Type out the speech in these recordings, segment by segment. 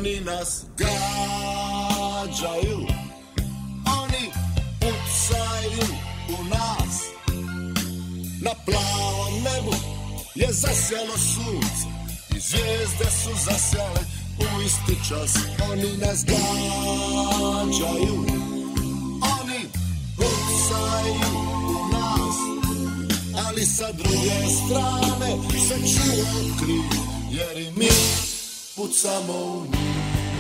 oni nas gađaju, oni pucaju u nas. Na plavom nebu je zasjalo sunce i zvijezde su zasjale u isti čas. Oni nas gađaju, oni pucaju u nas, ali sa druge strane se čuje kriv, jer i mi pucamo u njih.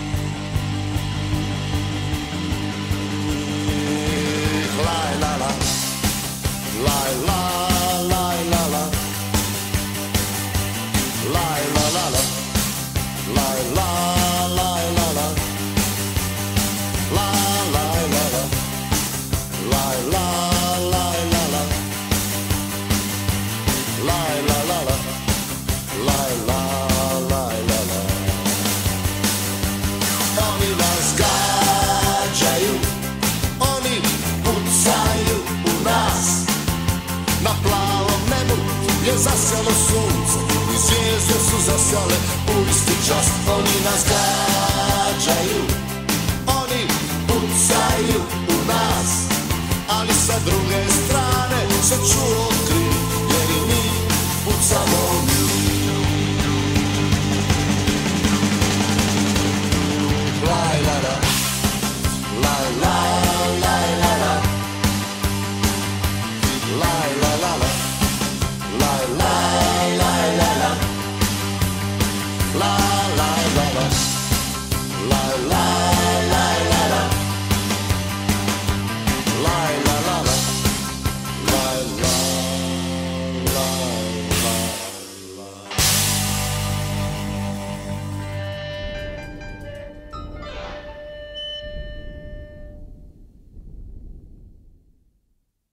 Laj la la, laj la, laj la la, laj la la la, laj la, laj la la, la laj la la, laj la, laj la la, laj la la la, laj la, laj la la. Oni nas gađaju, oni pucaju u nas. Na plavom nebu je zasjalo sunce i zvijezde su zasjale u isti čas. Oni nas gađaju, oni pucaju u nas, ali sa druge strane se čuo